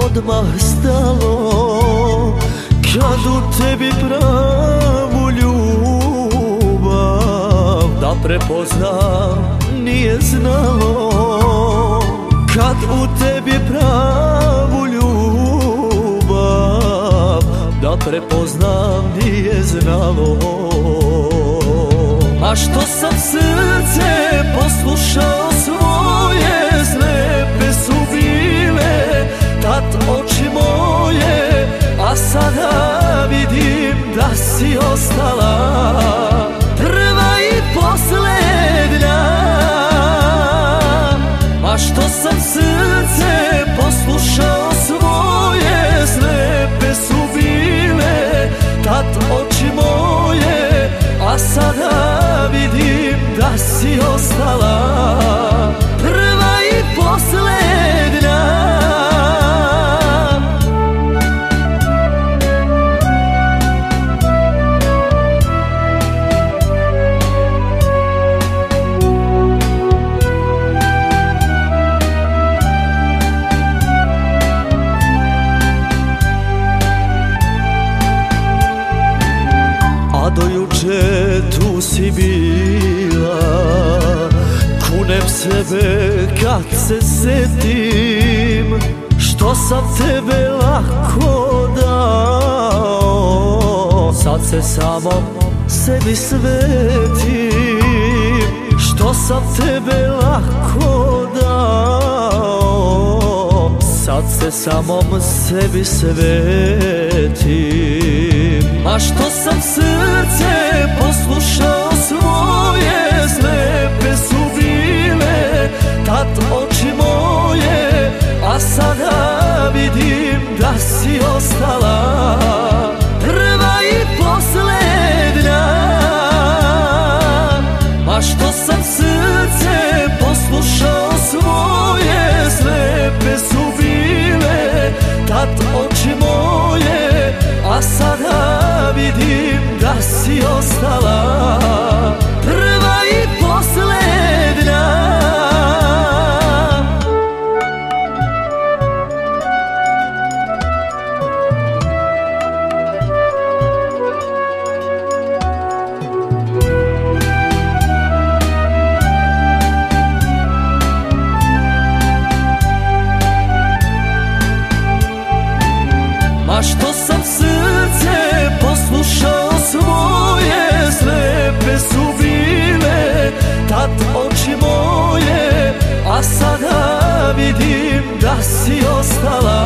odmah stalo, kad u tebi pravu ljubav da prepoznam nije znalo. Kad u tebi pravu ljubav da prepoznam nije znalo. A što sam srce poslušao svoje, slepe su bile tad oči moje, a sada vidim da si ostala prva i posljednja. A što sam srce poslušao svoje, slepe su bile tad oči moje, a sada vidim da si ostala prva i posljednja. A do juče tu si bila, kunem sebe kad se setim, što sam tebe lako dao. Sad se samo sebi svetim, što sam tebe lako dao. Sad se samom sebi svetim. A što sam srce poslušao svoje, slepe su bile tad oči moje, a sada vidim da si ostala prva i posljednja. A što sam srce poslušao svoje, slepe su bile tad oči moje, a sada vidim da si ostala prva i posljednja. A što sam srce poslušao svoje, slepe su bile tad oči moje, a sada vidim da si ostala